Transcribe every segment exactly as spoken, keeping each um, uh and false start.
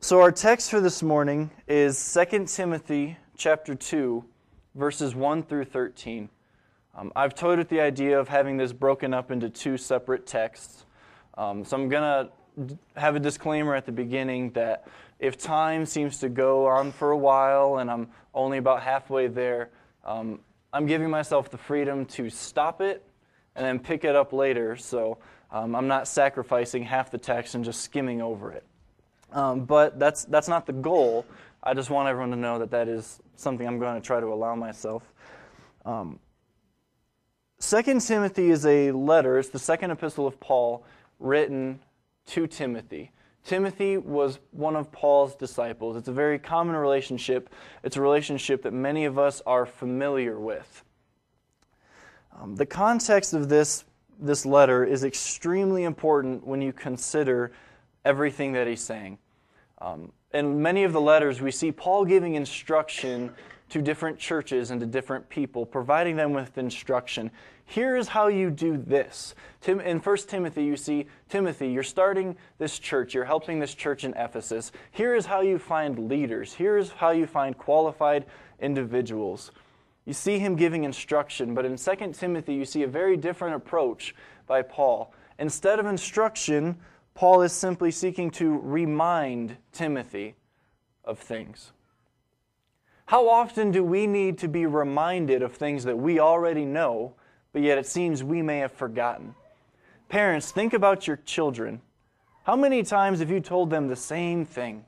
So our text for this morning is Second Timothy chapter two, verses one through thirteen. Um, I've toyed with the idea of having this broken up into two separate texts. Um, so I'm going to have a disclaimer at the beginning that if time seems to go on for a while and I'm only about halfway there, um, I'm giving myself the freedom to stop it and then pick it up later. So um, I'm not sacrificing half the text and just skimming over it. Um, but that's that's not the goal. I just want everyone to know that that is something I'm going to try to allow myself. Um, Second Timothy is a letter. It's the second epistle of Paul written to Timothy. Timothy was one of Paul's disciples. It's a very common relationship. It's a relationship that many of us are familiar with. Um, the context of this, this letter is extremely important when you consider everything that he's saying. Um, in many of the letters, we see Paul giving instruction to different churches and to different people, providing them with instruction. Here is how you do this. Tim, in First Timothy, you see, Timothy, you're starting this church. You're helping this church in Ephesus. Here is how you find leaders. Here is how you find qualified individuals. You see him giving instruction, but in Second Timothy, you see a very different approach by Paul. Instead of instruction, Paul is simply seeking to remind Timothy of things. How often do we need to be reminded of things that we already know, but yet it seems we may have forgotten? Parents, think about your children. How many times have you told them the same thing?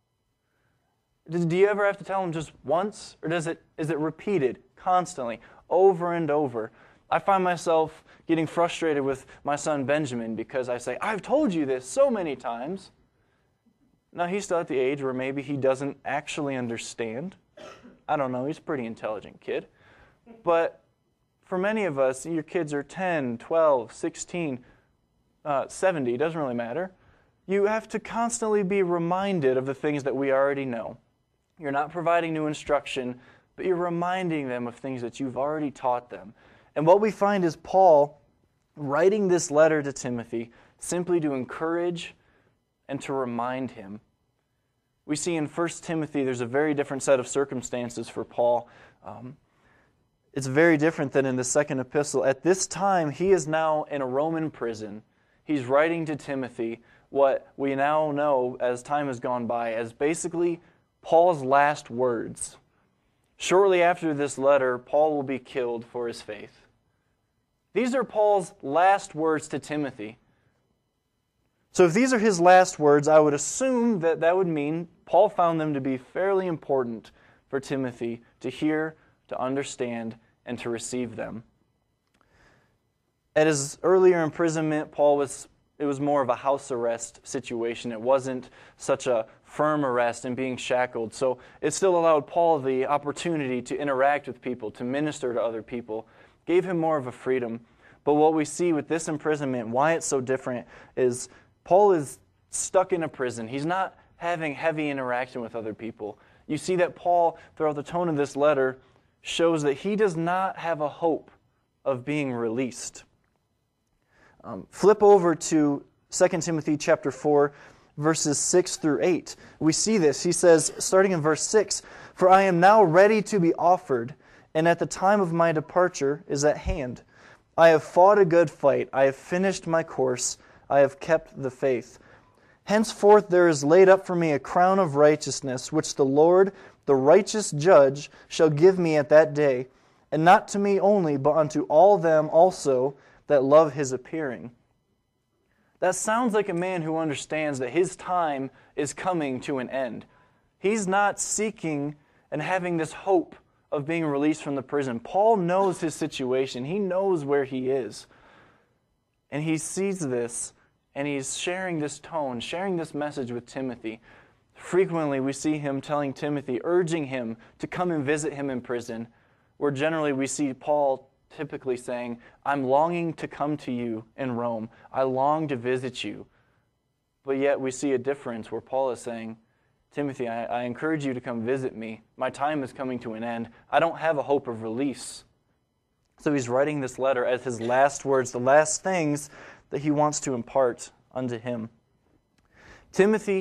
Do you ever have to tell them just once, or does it is it repeated constantly, over and over? I find myself getting frustrated with my son Benjamin because I say, I've told you this so many times. Now, he's still at the age where maybe he doesn't actually understand. I don't know, he's a pretty intelligent kid. But for many of us, your kids are ten, twelve, sixteen, uh, seventy, it doesn't really matter. You have to constantly be reminded of the things that we already know. You're not providing new instruction, but you're reminding them of things that you've already taught them. And what we find is Paul writing this letter to Timothy simply to encourage and to remind him. We see in First Timothy there's a very different set of circumstances for Paul. Um, it's very different than in the second epistle. At this time, he is now in a Roman prison. He's writing to Timothy what we now know as time has gone by as basically Paul's last words. Shortly after this letter, Paul will be killed for his faith. These are Paul's last words to Timothy. So if these are his last words, I would assume that that would mean Paul found them to be fairly important for Timothy to hear, to understand, and to receive them. At his earlier imprisonment, Paul was it was more of a house arrest situation. It wasn't such a firm arrest and being shackled. So it still allowed Paul the opportunity to interact with people, to minister to other people. Gave him more of a freedom. But what we see with this imprisonment, why it's so different, is Paul is stuck in a prison. He's not having heavy interaction with other people. You see that Paul, throughout the tone of this letter, shows that he does not have a hope of being released. Um, flip over to Second Timothy chapter four, verses six through eight. We see this. He says, starting in verse six, "For I am now ready to be offered, and at the time of my departure is at hand. I have fought a good fight. I have finished my course. I have kept the faith. Henceforth there is laid up for me a crown of righteousness, which the Lord, the righteous judge, shall give me at that day, and not to me only, but unto all them also that love his appearing." That sounds like a man who understands that his time is coming to an end. He's not seeking and having this hope of being released from the prison. Paul knows his situation. He knows where he is. And he sees this, and he's sharing this tone, sharing this message with Timothy. Frequently we see him telling Timothy, urging him to come and visit him in prison, where generally we see Paul typically saying, I'm longing to come to you in Rome. I long to visit you. But yet we see a difference where Paul is saying, Timothy, I, I encourage you to come visit me. My time is coming to an end. I don't have a hope of release. So he's writing this letter as his last words, the last things that he wants to impart unto him. Timothy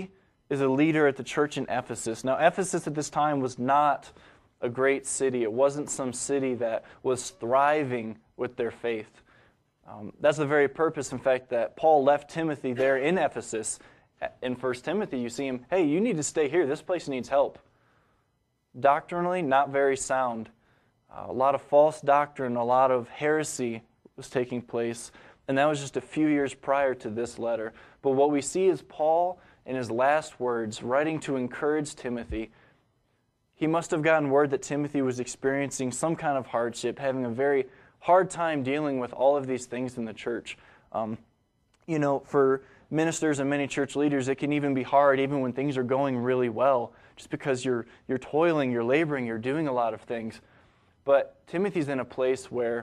is a leader at the church in Ephesus. Now, Ephesus at this time was not a great city. It wasn't some city that was thriving with their faith. Um, that's the very purpose, in fact, that Paul left Timothy there in Ephesus. In First Timothy, you see him, hey, you need to stay here. This place needs help. Doctrinally, not very sound. Uh, a lot of false doctrine, a lot of heresy was taking place, and that was just a few years prior to this letter. But what we see is Paul, in his last words, writing to encourage Timothy. He must have gotten word that Timothy was experiencing some kind of hardship, having a very hard time dealing with all of these things in the church. Um, you know, for ministers and many church leaders, it can even be hard even when things are going really well, just because you're you're toiling, you're laboring, you're doing a lot of things. But Timothy's in a place where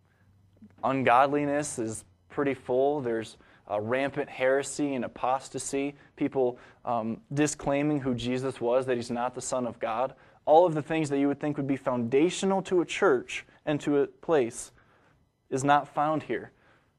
ungodliness is pretty full. There's uh, rampant heresy and apostasy, people um, disclaiming who Jesus was, that he's not the Son of God. All of the things that you would think would be foundational to a church and to a place is not found here.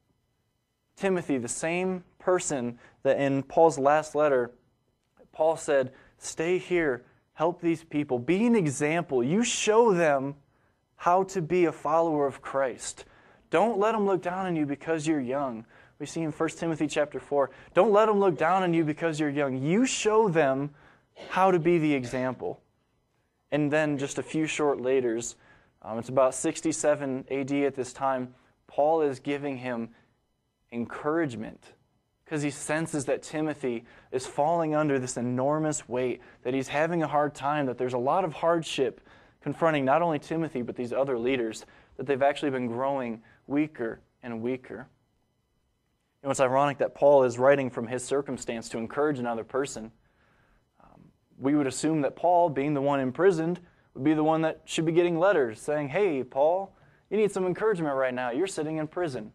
Timothy, the same person that in Paul's last letter, Paul said, stay here, help these people, be an example. You show them how to be a follower of Christ. Don't let them look down on you because you're young. We see in First Timothy chapter four, don't let them look down on you because you're young. You show them how to be the example. And then just a few short laters, um, it's about sixty-seven A D at this time, Paul is giving him encouragement because he senses that Timothy is falling under this enormous weight, that he's having a hard time, that there's a lot of hardship confronting not only Timothy but these other leaders, that they've actually been growing weaker and weaker. You know, it's ironic that Paul is writing from his circumstance to encourage another person. Um, we would assume that Paul, being the one imprisoned, would be the one that should be getting letters saying, hey, Paul, you need some encouragement right now. You're sitting in prison.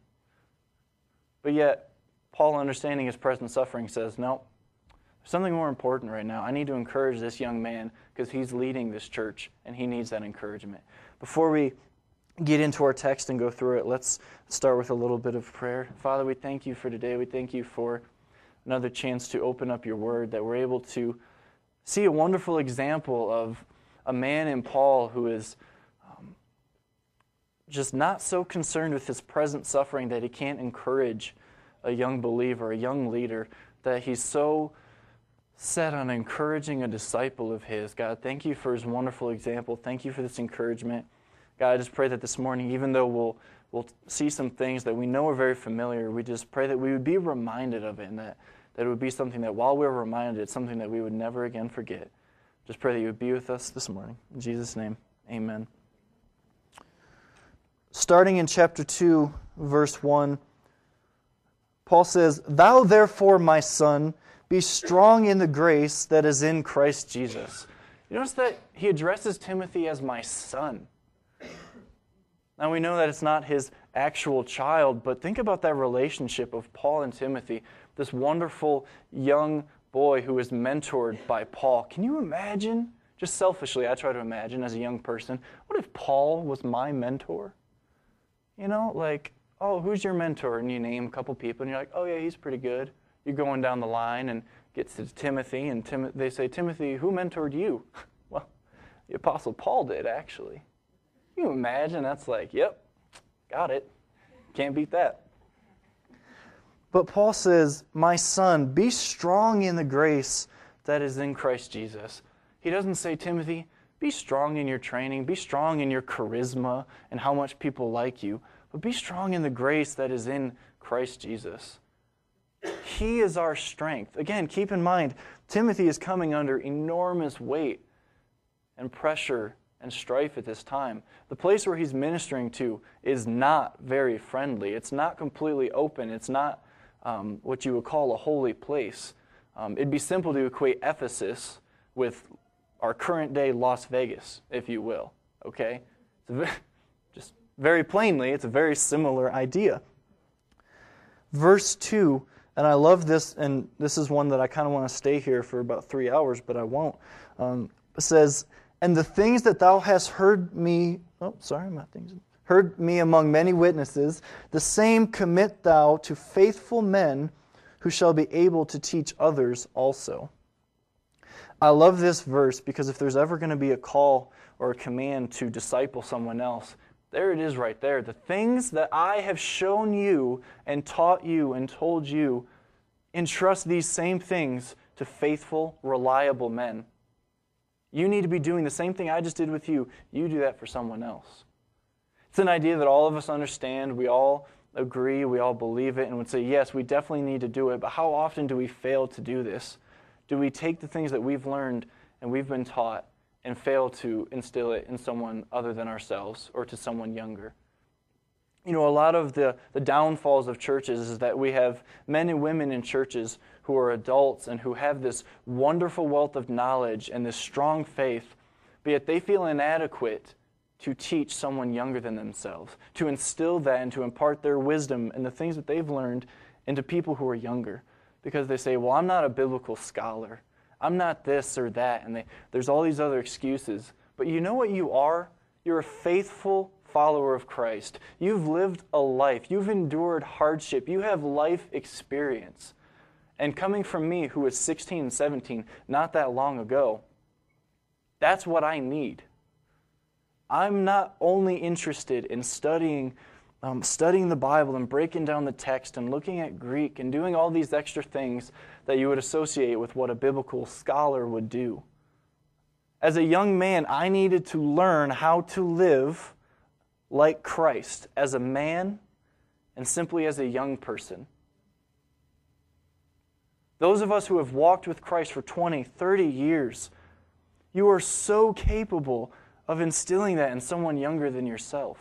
But yet, Paul, understanding his present suffering, says, no, there's something more important right now. I need to encourage this young man because he's leading this church and he needs that encouragement. Before we get into our text and go through it, let's start with a little bit of prayer. Father, we thank you for today. We thank you for another chance to open up your word, that we're able to see a wonderful example of a man in Paul who is um, just not so concerned with his present suffering that he can't encourage a young believer, a young leader, that he's so set on encouraging a disciple of his. God, thank you for his wonderful example. Thank you for this encouragement. God, I just pray that this morning, even though we'll we'll see some things that we know are very familiar, we just pray that we would be reminded of it, and that, that it would be something that while we're reminded, it's something that we would never again forget. Just pray that you would be with us this morning. In Jesus' name, amen. Starting in chapter two, verse one, Paul says, "Thou therefore, my son, be strong in the grace that is in Christ Jesus." You notice that he addresses Timothy as my son. Now we know that it's not his actual child, but think about that relationship of Paul and Timothy, this wonderful young boy who is mentored by Paul. Can you imagine, just selfishly, I try to imagine as a young person, what if Paul was my mentor? You know, like, oh, who's your mentor? And you name a couple people, and you're like, oh yeah, he's pretty good. You're going down the line and gets to Timothy, and Tim- they say, Timothy, who mentored you? Well, the Apostle Paul did, actually. Can you imagine? That's like, yep, got it. Can't beat that. But Paul says, my son, be strong in the grace that is in Christ Jesus. He doesn't say, Timothy, be strong in your training, be strong in your charisma and how much people like you, but be strong in the grace that is in Christ Jesus. He is our strength. Again, keep in mind, Timothy is coming under enormous weight and pressure and strife at this time. The place where he's ministering to is not very friendly. It's not completely open. It's not um, what you would call a holy place. Um, it'd be simple to equate Ephesus with our current day Las Vegas, if you will. Okay? It's a very, just very plainly, it's a very similar idea. Verse two, and I love this, and this is one that I kind of want to stay here for about three hours, but I won't. Um, it says, and the things that thou hast heard me, oh, sorry, my things, heard me among many witnesses, the same commit thou to faithful men who shall be able to teach others also. I love this verse because if there's ever going to be a call or a command to disciple someone else, there it is right there. The things that I have shown you and taught you and told you, entrust these same things to faithful, reliable men. You need to be doing the same thing I just did with you. You do that for someone else. It's an idea that all of us understand. We all agree. We all believe it and would say, yes, we definitely need to do it. But how often do we fail to do this? Do we take the things that we've learned and we've been taught and fail to instill it in someone other than ourselves or to someone younger? You know, a lot of the, the downfalls of churches is that we have men and women in churches who are adults and who have this wonderful wealth of knowledge and this strong faith, but yet they feel inadequate to teach someone younger than themselves, to instill that and to impart their wisdom and the things that they've learned into people who are younger. Because they say, well, I'm not a biblical scholar. I'm not this or that. And they, there's all these other excuses. But you know what you are? You're a faithful follower of Christ. You've lived a life. You've endured hardship. You have life experience. And coming from me, who was sixteen and seventeen, not that long ago, that's what I need. I'm not only interested in studying Um, studying the Bible and breaking down the text and looking at Greek and doing all these extra things that you would associate with what a biblical scholar would do. As a young man, I needed to learn how to live like Christ as a man and simply as a young person. Those of us who have walked with Christ for twenty, thirty years, you are so capable of instilling that in someone younger than yourself.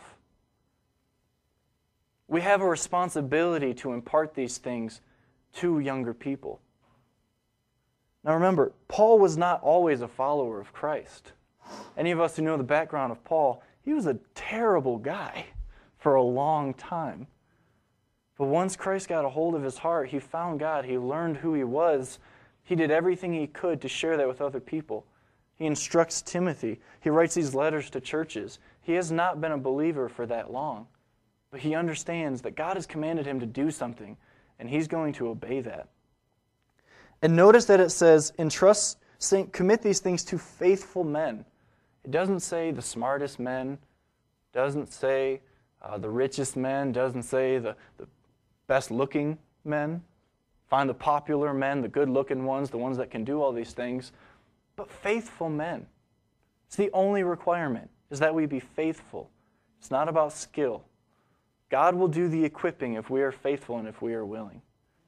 We have a responsibility to impart these things to younger people. Now remember, Paul was not always a follower of Christ. Any of us who know the background of Paul, he was a terrible guy for a long time. But once Christ got a hold of his heart, he found God, he learned who he was, he did everything he could to share that with other people. He instructs Timothy, he writes these letters to churches. He has not been a believer for that long. But he understands that God has commanded him to do something, and he's going to obey that. And notice that it says, entrust, commit these things to faithful men. It doesn't say the smartest men, doesn't say uh, the richest men, doesn't say the, the best-looking men. Find the popular men, the good-looking ones, the ones that can do all these things. But faithful men. It's the only requirement, is that we be faithful. It's not about skill. God will do the equipping if we are faithful and if we are willing.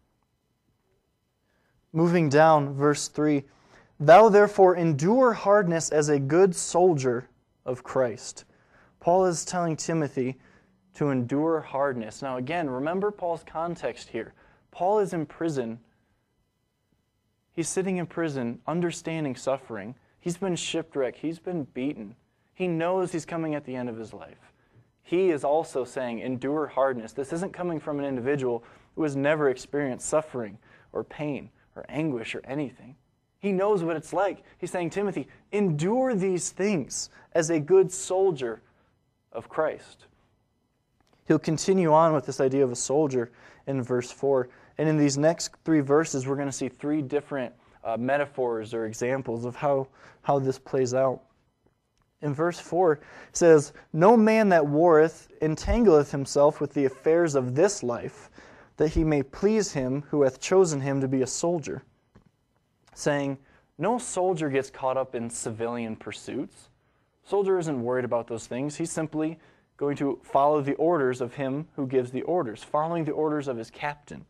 Moving down, verse three. Thou therefore endure hardness as a good soldier of Christ. Paul is telling Timothy to endure hardness. Now again, remember Paul's context here. Paul is in prison. He's sitting in prison, understanding suffering. He's been shipwrecked. He's been beaten. He knows he's coming at the end of his life. He is also saying, endure hardness. This isn't coming from an individual who has never experienced suffering or pain or anguish or anything. He knows what it's like. He's saying, Timothy, endure these things as a good soldier of Christ. He'll continue on with this idea of a soldier in verse four. And in these next three verses, we're going to see three different uh, metaphors or examples of how, how this plays out. In verse four, it says, No man that warreth entangleth himself with the affairs of this life, that he may please him who hath chosen him to be a soldier. Saying, no soldier gets caught up in civilian pursuits. Soldier isn't worried about those things. He's simply going to follow the orders of him who gives the orders, following the orders of his captain.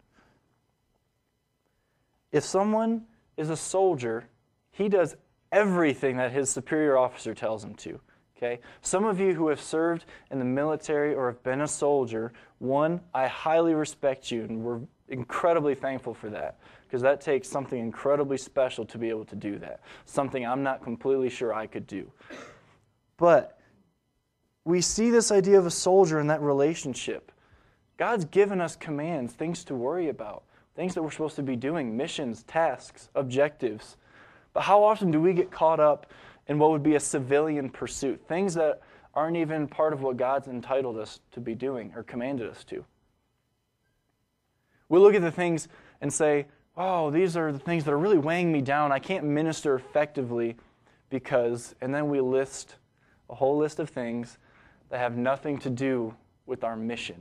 If someone is a soldier, he does everything that his superior officer tells him to. Okay? Some of you who have served in the military or have been a soldier, one, I highly respect you, and we're incredibly thankful for that, because that takes something incredibly special to be able to do that, something I'm not completely sure I could do. But we see this idea of a soldier in that relationship. God's given us commands, things to worry about, things that we're supposed to be doing, missions, tasks, objectives. But how often do we get caught up in what would be a civilian pursuit, things that aren't even part of what God's entitled us to be doing or commanded us to? We look at the things and say, oh, these are the things that are really weighing me down. I can't minister effectively because, and then we list a whole list of things that have nothing to do with our mission.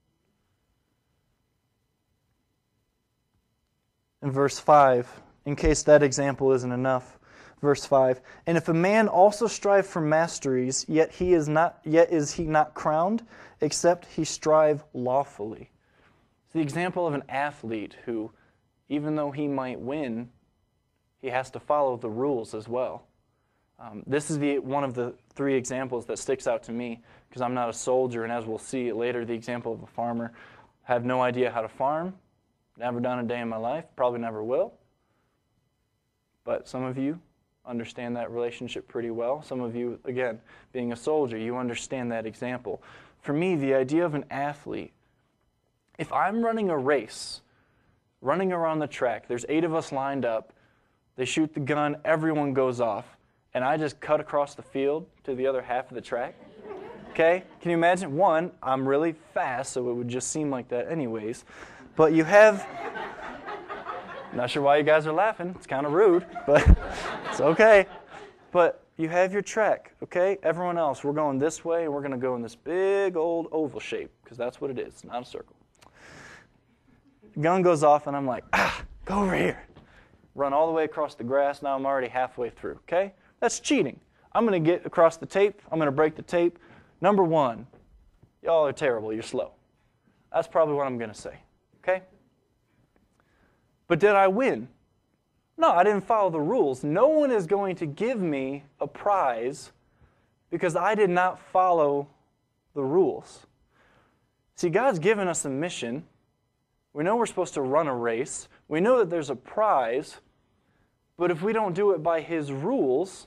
In verse five, in case that example isn't enough, verse five, and if a man also strive for masteries, yet he is not, yet is he not crowned, except he strive lawfully. It's the example of an athlete who, even though he might win, he has to follow the rules as well. Um, this is the one of the three examples that sticks out to me because I'm not a soldier, and as we'll see later, the example of a farmer. I have no idea how to farm, never done a day in my life, probably never will. But some of you understand that relationship pretty well. Some of you, again, being a soldier, you understand that example. For me, the idea of an athlete, if I'm running a race, running around the track, there's eight of us lined up, they shoot the gun, everyone goes off, and I just cut across the field to the other half of the track. Okay? Can you imagine? One, I'm really fast, so it would just seem like that anyways. But you have... Not sure why you guys are laughing. It's kind of rude, but it's okay. But you have your track, okay? Everyone else, we're going this way, and we're going to go in this big old oval shape, because that's what it is, not a circle. The gun goes off, and I'm like, ah, go over here. Run all the way across the grass. Now I'm already halfway through, okay? That's cheating. I'm going to get across the tape. I'm going to break the tape. Number one, y'all are terrible. You're slow. That's probably what I'm going to say, okay? But did I win? No, I didn't follow the rules. No one is going to give me a prize because I did not follow the rules. See, God's given us a mission. We know we're supposed to run a race. We know that there's a prize. But if we don't do it by His rules,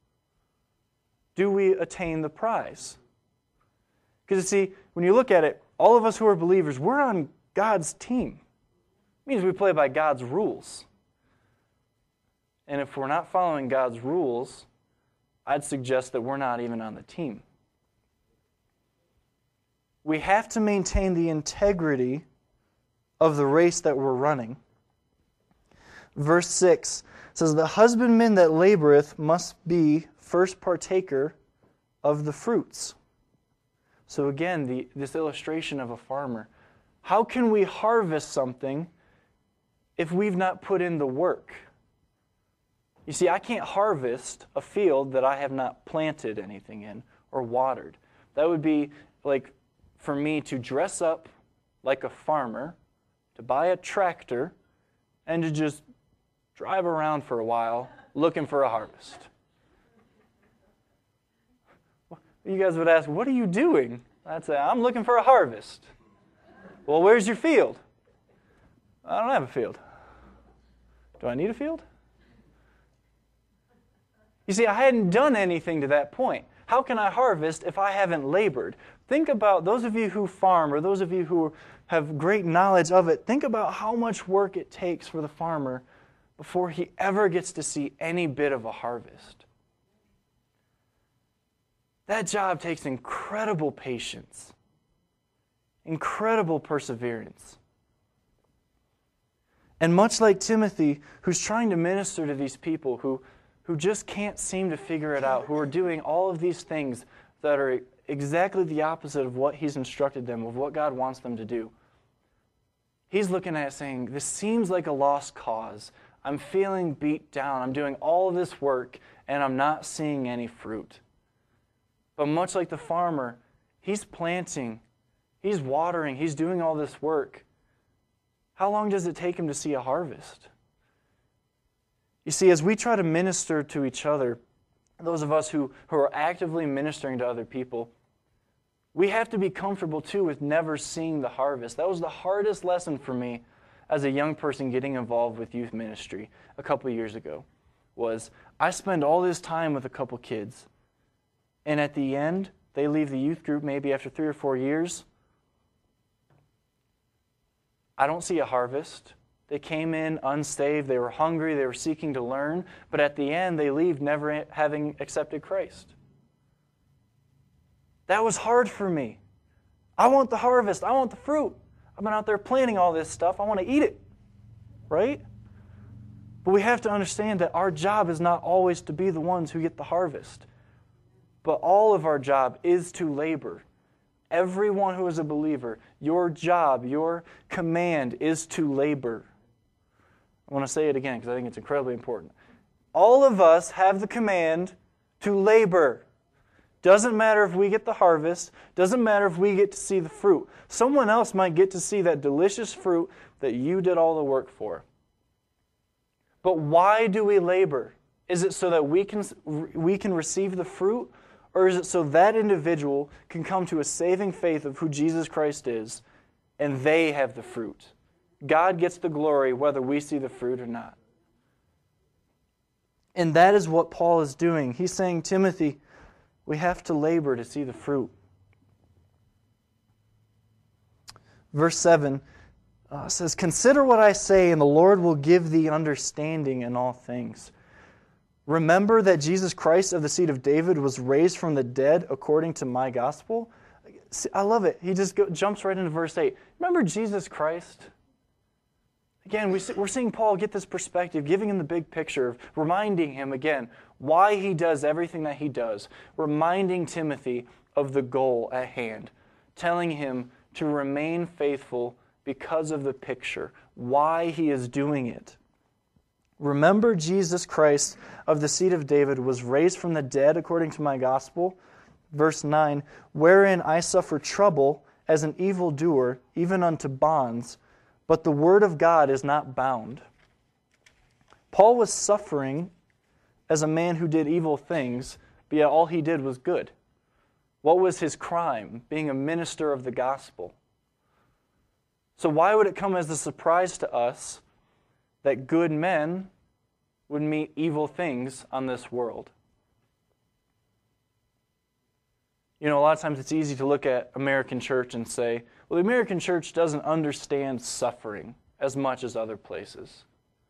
do we attain the prize? Because, you see, when you look at it, all of us who are believers, we're on God's team. It means we play by God's rules. And if we're not following God's rules, I'd suggest that we're not even on the team. We have to maintain the integrity of the race that we're running. Verse six says, the husbandman that laboreth must be first partaker of the fruits. So again, the, this illustration of a farmer. How can we harvest something if we've not put in the work? You see, I can't harvest a field that I have not planted anything in or watered. That would be like for me to dress up like a farmer, to buy a tractor, and to just drive around for a while looking for a harvest. You guys would ask, what are you doing? I'd say, I'm looking for a harvest. Well, where's your field? I don't have a field. Do I need a field? You see, I hadn't done anything to that point. How can I harvest if I haven't labored? Think about those of you who farm or those of you who have great knowledge of it. Think about how much work it takes for the farmer before he ever gets to see any bit of a harvest. That job takes incredible patience, incredible perseverance. And much like Timothy, who's trying to minister to these people who, who just can't seem to figure it out, who are doing all of these things that are exactly the opposite of what he's instructed them, of what God wants them to do. He's looking at it saying, this seems like a lost cause. I'm feeling beat down. I'm doing all of this work, and I'm not seeing any fruit. But much like the farmer, he's planting, he's watering, he's doing all this work. How long does it take him to see a harvest? You see, as we try to minister to each other, those of us who, who are actively ministering to other people, we have to be comfortable too with never seeing the harvest. That was the hardest lesson for me as a young person getting involved with youth ministry a couple years ago, was I spend all this time with a couple kids, and at the end, they leave the youth group maybe after three or four years. I don't see a harvest. They came in unsaved, they were hungry, they were seeking to learn, but at the end, they leave never having accepted Christ. That was hard for me. I want the harvest. I want the fruit. I've been out there planting all this stuff. I want to eat it, right? But we have to understand that our job is not always to be the ones who get the harvest. But all of our job is to labor. Everyone who is a believer, your job, your command is to labor. I want to say it again because I think it's incredibly important. All of us have the command to labor. Doesn't matter if we get the harvest. Doesn't matter if we get to see the fruit. Someone else might get to see that delicious fruit that you did all the work for. But why do we labor? Is it so that we can, we can receive the fruit? Or is it so that individual can come to a saving faith of who Jesus Christ is, and they have the fruit? God gets the glory whether we see the fruit or not. And that is what Paul is doing. He's saying, Timothy, we have to labor to see the fruit. Verse seven uh, says, "Consider what I say, and the Lord will give thee understanding in all things. Remember that Jesus Christ of the seed of David was raised from the dead according to my gospel." See, I love it. He just go, jumps right into verse eight. Remember Jesus Christ? Again, we see, we're seeing Paul get this perspective, giving him the big picture, reminding him again why he does everything that he does, reminding Timothy of the goal at hand, telling him to remain faithful because of the picture, why he is doing it. Remember Jesus Christ of the seed of David was raised from the dead according to my gospel. Verse nine, "Wherein I suffer trouble as an evildoer, even unto bonds, but the word of God is not bound." Paul was suffering as a man who did evil things, but yet all he did was good. What was his crime? Being a minister of the gospel. So why would it come as a surprise to us that good men would meet evil things on this world? You know, a lot of times it's easy to look at American church and say, well, the American church doesn't understand suffering as much as other places.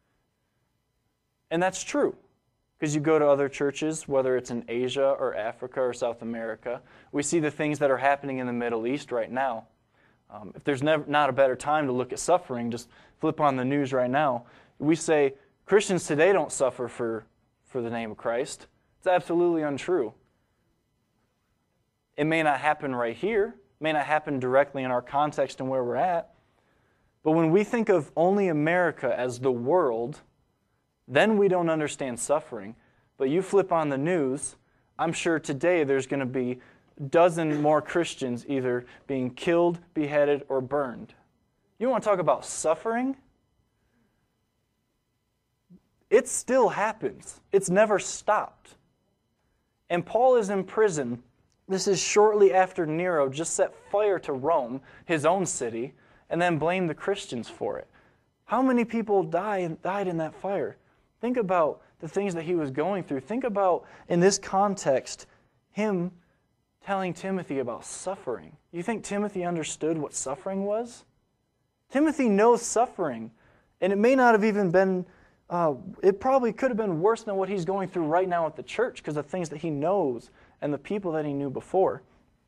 And that's true, because you go to other churches, whether it's in Asia or Africa or South America, we see the things that are happening in the Middle East right now. Um, if there's never, not a better time to look at suffering, just flip on the news right now. We say Christians today don't suffer for, for the name of Christ. It's absolutely untrue. It may not happen right here, may not happen directly in our context and where we're at, but when we think of only America as the world, then we don't understand suffering. But you flip on the news, I'm sure today there's going to be a dozen more Christians either being killed, beheaded, or burned. You want to talk about suffering? It still happens. It's never stopped. And Paul is in prison. This is shortly after Nero just set fire to Rome, his own city, and then blamed the Christians for it. How many people died, died in that fire? Think about the things that he was going through. Think about, in this context, him telling Timothy about suffering. You think Timothy understood what suffering was? Timothy knows suffering, and it may not have even been, uh, it probably could have been worse than what he's going through right now at the church because of things that he knows and the people that he knew before.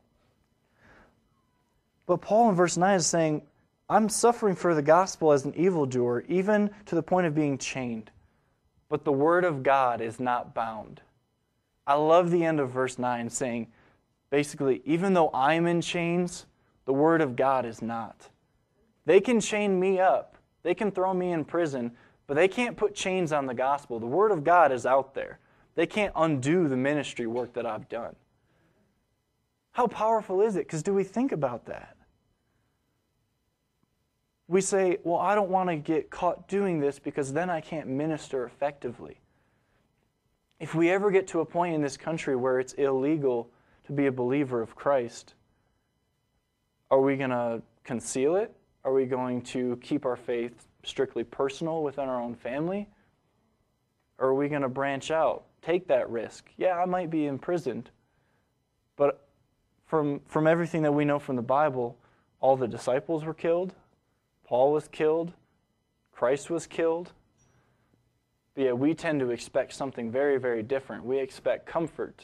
But Paul in verse nine is saying, I'm suffering for the gospel as an evildoer, even to the point of being chained. But the word of God is not bound. I love the end of verse nine saying, basically, even though I'm in chains, the word of God is not. They can chain me up. They can throw me in prison, but they can't put chains on the gospel. The word of God is out there. They can't undo the ministry work that I've done. How powerful is it? Because do we think about that? We say, well, I don't want to get caught doing this because then I can't minister effectively. If we ever get to a point in this country where it's illegal to be a believer of Christ, are we going to conceal it? Are we going to keep our faith strictly personal within our own family? Or are we going to branch out, take that risk? Yeah, I might be imprisoned, but from, from everything that we know from the Bible, all the disciples were killed, Paul was killed, Christ was killed. But yet we tend to expect something very, very different. We expect comfort.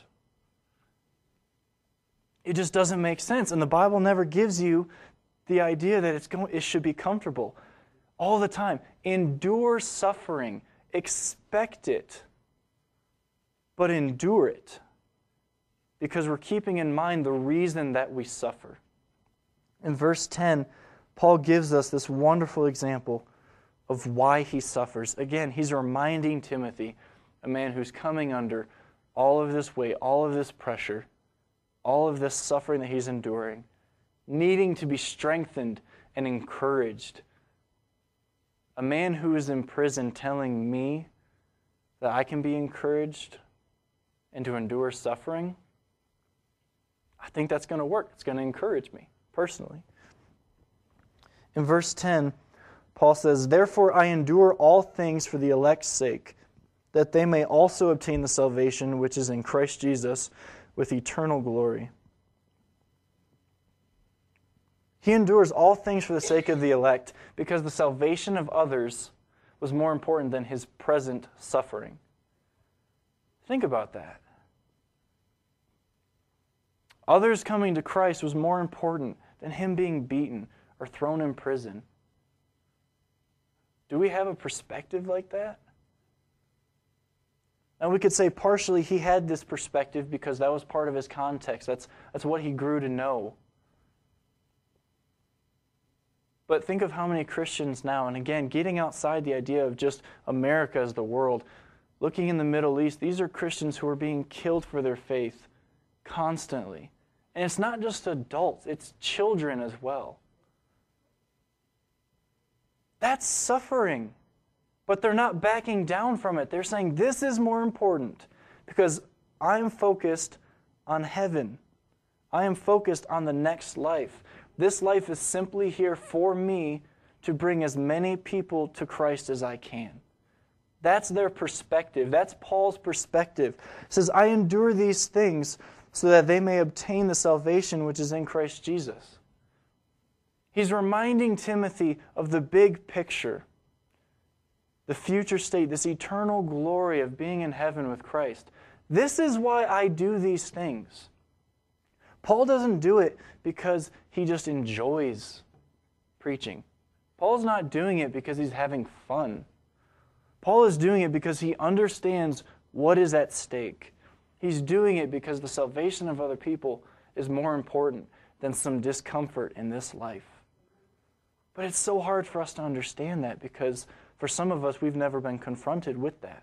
It just doesn't make sense. And the Bible never gives you the idea that it's going, it should be comfortable. All the time. Endure suffering. expect it, but endure it, because we're keeping in mind the reason that we suffer. In verse ten, Paul gives us this wonderful example of why he suffers. Again, he's reminding Timothy, a man who's coming under all of this weight, all of this pressure, all of this suffering that he's enduring, needing to be strengthened and encouraged. A man who is in prison telling me that I can be encouraged and to endure suffering, I think that's going to work. It's going to encourage me personally. In verse ten, Paul says, "Therefore I endure all things for the elect's sake, that they may also obtain the salvation which is in Christ Jesus with eternal glory." He endures all things for the sake of the elect because the salvation of others was more important than his present suffering. Think about that. Others coming to Christ was more important than him being beaten or thrown in prison. Do we have a perspective like that? And we could say partially he had this perspective because that was part of his context. That's, that's what he grew to know. But think of how many Christians now, and again, getting outside the idea of just America as the world, looking in the Middle East, these are Christians who are being killed for their faith constantly. And it's not just adults, it's children as well. That's suffering. But they're not backing down from it. They're saying, this is more important because I'm focused on heaven. I am focused on the next life. This life is simply here for me to bring as many people to Christ as I can. That's their perspective. That's Paul's perspective. He says, I endure these things so that they may obtain the salvation which is in Christ Jesus. He's reminding Timothy of the big picture, the future state, this eternal glory of being in heaven with Christ. This is why I do these things. Paul doesn't do it because he just enjoys preaching. Paul's not doing it because he's having fun. Paul is doing it because he understands what is at stake. He's doing it because the salvation of other people is more important than some discomfort in this life. But it's so hard for us to understand that because for some of us, we've never been confronted with that.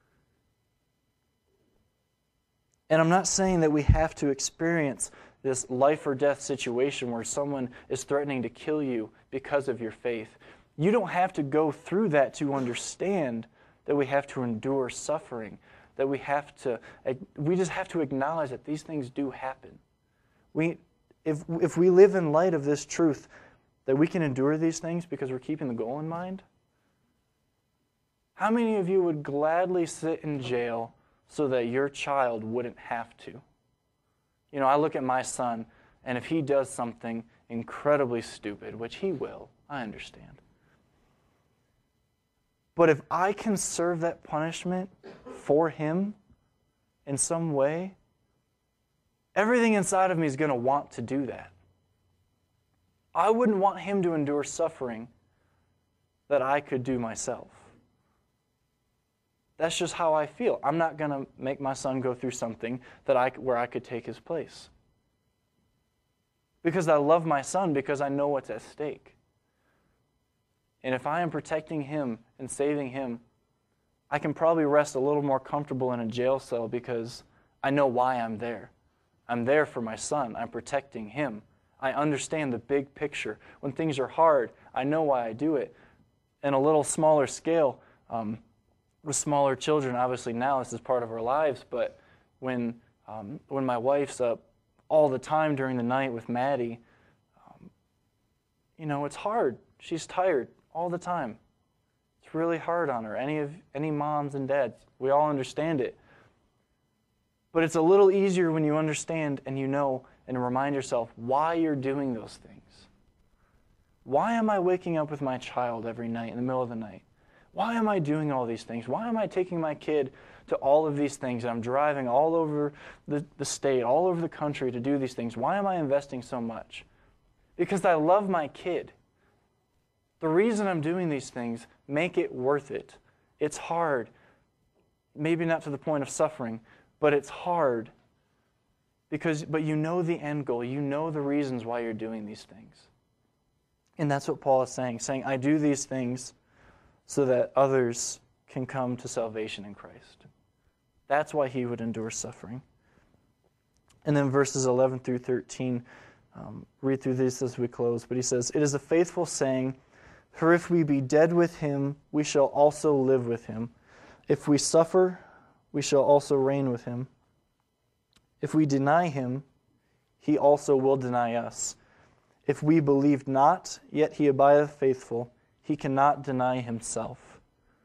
And I'm not saying that we have to experience this life or death situation where someone is threatening to kill you because of your faith. You don't have to go through that to understand that we have to endure suffering, that we have to, we just have to acknowledge that these things do happen. We, if, if we live in light of this truth, that we can endure these things because we're keeping the goal in mind, how many of you would gladly sit in jail so that your child wouldn't have to? You know, I look at my son, and if he does something incredibly stupid, which he will, I understand. But if I can serve that punishment for him in some way, everything inside of me is going to want to do that. I wouldn't want him to endure suffering that I could do myself. That's just how I feel. I'm not going to make my son go through something that I, where I could take his place. Because I love my son, because I know what's at stake. And if I am protecting him and saving him, I can probably rest a little more comfortable in a jail cell because I know why I'm there. I'm there for my son. I'm protecting him. I understand the big picture. When things are hard, I know why I do it. In a little smaller scale, um, with smaller children, obviously now this is part of our lives, but when um, when my wife's up all the time during the night with Maddie, um, you know, it's hard. She's tired all the time. It's really hard on her. Any of any moms and dads, we all understand it. But it's a little easier when you understand and you know and remind yourself why you're doing those things. Why am I waking up with my child every night in the middle of the night? Why am I doing all these things? Why am I taking my kid to all of these things? I'm driving all over the, the state, all over the country to do these things. Why am I investing so much? Because I love my kid. The reason I'm doing these things make it worth it. It's hard. Maybe not to the point of suffering, but it's hard. Because, but you know the end goal. You know the reasons why you're doing these things. And that's what Paul is saying, saying, I do these things so that others can come to salvation in Christ. That's why he would endure suffering. And then verses eleven through thirteen, um, read through this as we close. But he says, it is a faithful saying, for if we be dead with him, we shall also live with him. If we suffer, we shall also reign with him. If we deny him, he also will deny us. If we believe not, yet he abideth faithful, he cannot deny himself.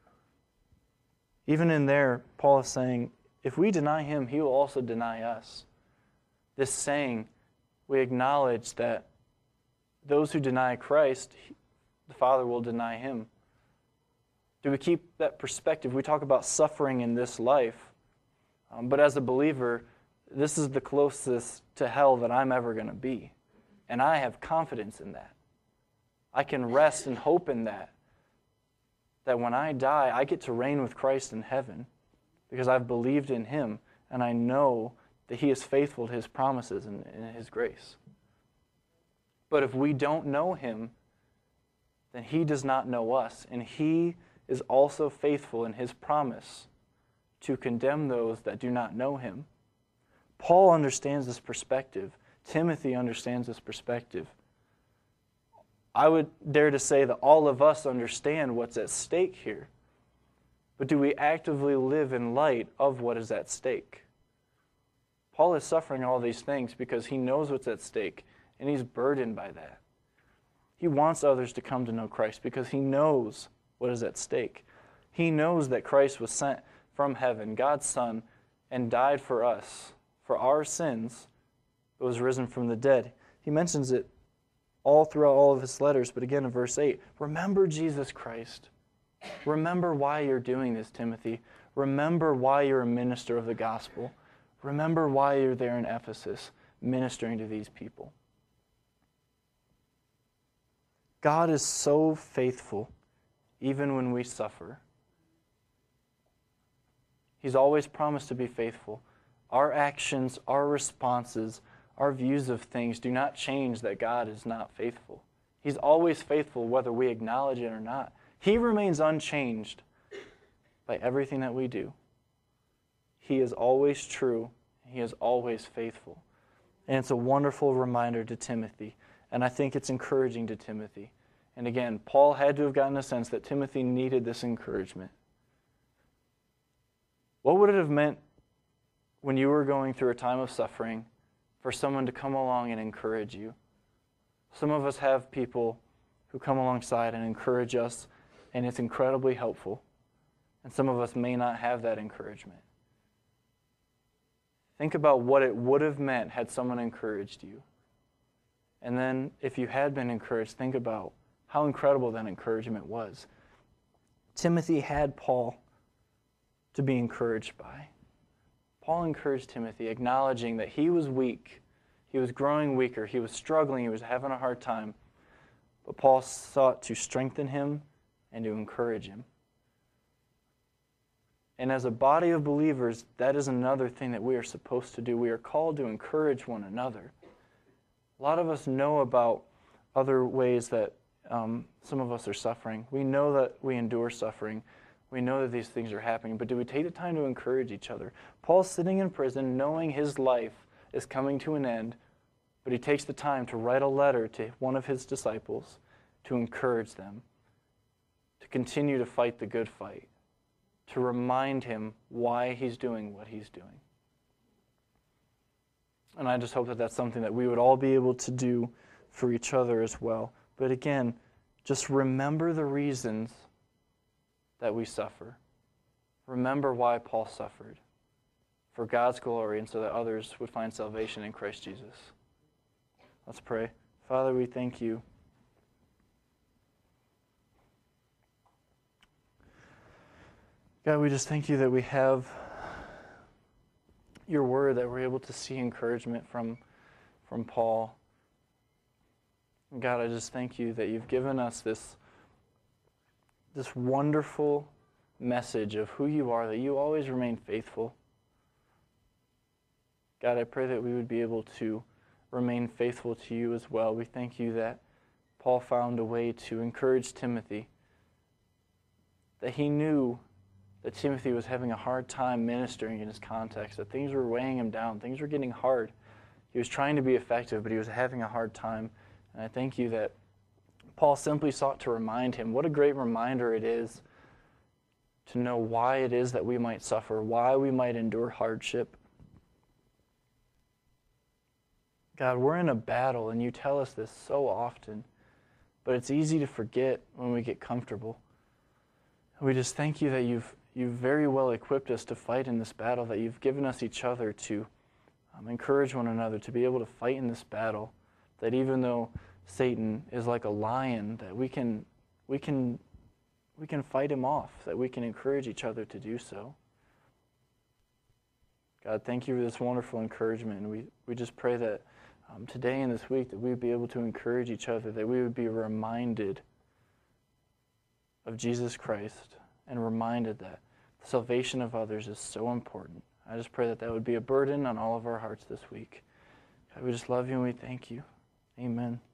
Even in there, Paul is saying, if we deny him, he will also deny us. This saying, we acknowledge that those who deny Christ, the Father will deny him. Do we keep that perspective? We talk about suffering in this life, um, but as a believer, this is the closest to hell that I'm ever going to be. And I have confidence in that. I can rest and hope in that. That when I die, I get to reign with Christ in heaven because I've believed in him and I know that he is faithful to his promises and, and his grace. But if we don't know him, then he does not know us. And he is also faithful in his promise to condemn those that do not know him. Paul understands this perspective. Timothy understands this perspective. I would dare to say that all of us understand what's at stake here. But do we actively live in light of what is at stake? Paul is suffering all these things because he knows what's at stake, and he's burdened by that. He wants others to come to know Christ because he knows what is at stake. He knows that Christ was sent from heaven, God's Son, and died for us, for our sins, but was risen from the dead. He mentions it all throughout all of his letters, but again in verse eight, remember Jesus Christ. Remember why you're doing this, Timothy. Remember why you're a minister of the gospel. Remember why you're there in Ephesus, ministering to these people. God is so faithful, even when we suffer. He's always promised to be faithful. Our actions, our responses, our views of things do not change that God is not faithful. He's always faithful whether we acknowledge it or not. He remains unchanged by everything that we do. He is always true. He is always faithful. And it's a wonderful reminder to Timothy. And I think it's encouraging to Timothy. And again, Paul had to have gotten a sense that Timothy needed this encouragement. What would it have meant when you were going through a time of suffering for someone to come along and encourage you? Some of us have people who come alongside and encourage us, and it's incredibly helpful. And some of us may not have that encouragement. Think about what it would have meant had someone encouraged you. And then if you had been encouraged, think about how incredible that encouragement was. Timothy had Paul to be encouraged by. Paul encouraged Timothy, acknowledging that he was weak. He was growing weaker. He was struggling. He was having a hard time. But Paul sought to strengthen him and to encourage him. And as a body of believers, that is another thing that we are supposed to do. We are called to encourage one another. A lot of us know about other ways that um, some of us are suffering. We know that we endure suffering. We know that these things are happening, but do we take the time to encourage each other? Paul's sitting in prison knowing his life is coming to an end, but he takes the time to write a letter to one of his disciples to encourage them, to continue to fight the good fight, to remind him why he's doing what he's doing. And I just hope that that's something that we would all be able to do for each other as well. But again, just remember the reasons that we suffer. Remember why Paul suffered. For God's glory and so that others would find salvation in Christ Jesus. Let's pray. Father, we thank you. God, we just thank you that we have your word, that we're able to see encouragement from, from Paul. And God, I just thank you that you've given us this, this wonderful message of who you are, that you always remain faithful. God, I pray that we would be able to remain faithful to you as well. We thank you that Paul found a way to encourage Timothy, that he knew that Timothy was having a hard time ministering in his context, that things were weighing him down, things were getting hard. He was trying to be effective, but he was having a hard time. And I thank you that Paul simply sought to remind him. What a great reminder it is to know why it is that we might suffer, why we might endure hardship. God, we're in a battle, and you tell us this so often, but it's easy to forget when we get comfortable. We just thank you that you've you've very well equipped us to fight in this battle, that you've given us each other to um, encourage one another, to be able to fight in this battle, that even though Satan is like a lion, that we can we can we can fight him off, that we can encourage each other to do so. God, thank you for this wonderful encouragement, and we, we just pray that um, today and this week that we would be able to encourage each other, that we would be reminded of Jesus Christ and reminded that the salvation of others is so important. I just pray that that would be a burden on all of our hearts this week. God, we just love you and we thank you. Amen.